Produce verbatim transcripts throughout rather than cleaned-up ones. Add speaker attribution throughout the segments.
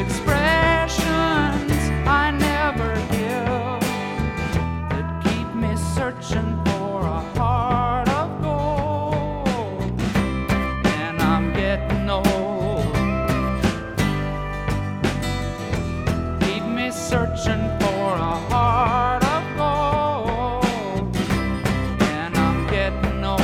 Speaker 1: expressions I never give that keep me searching for a heart of gold. And I'm getting old. Keep me searching for a heart of gold. And I'm getting old.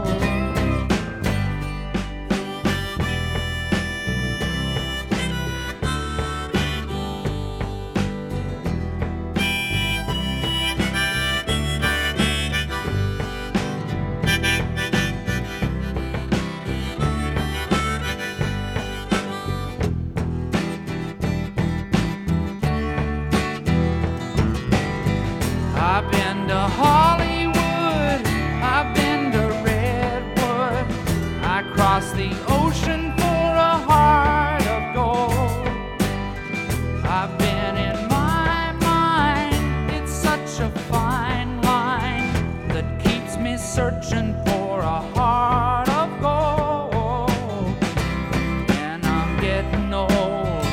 Speaker 1: I've been to Hollywood, I've been to Redwood, I crossed the ocean for a heart of gold. I've been in my mind, it's such a fine line that keeps me searching for a heart of gold. And I'm getting old.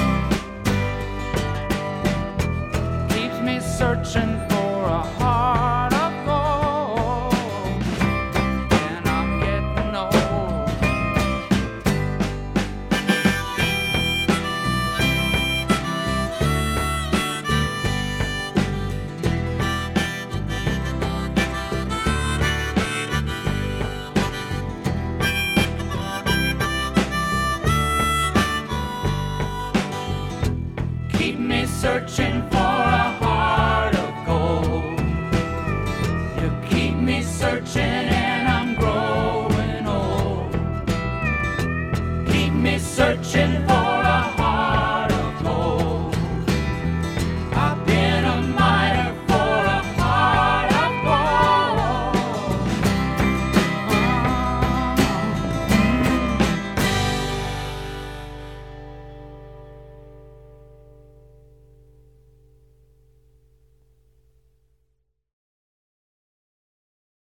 Speaker 1: Keeps me searching for a heart of gold. And I'm getting old. Keep me searching for a heart of gold. You keep me searching and I'm growing old. Keep me searching for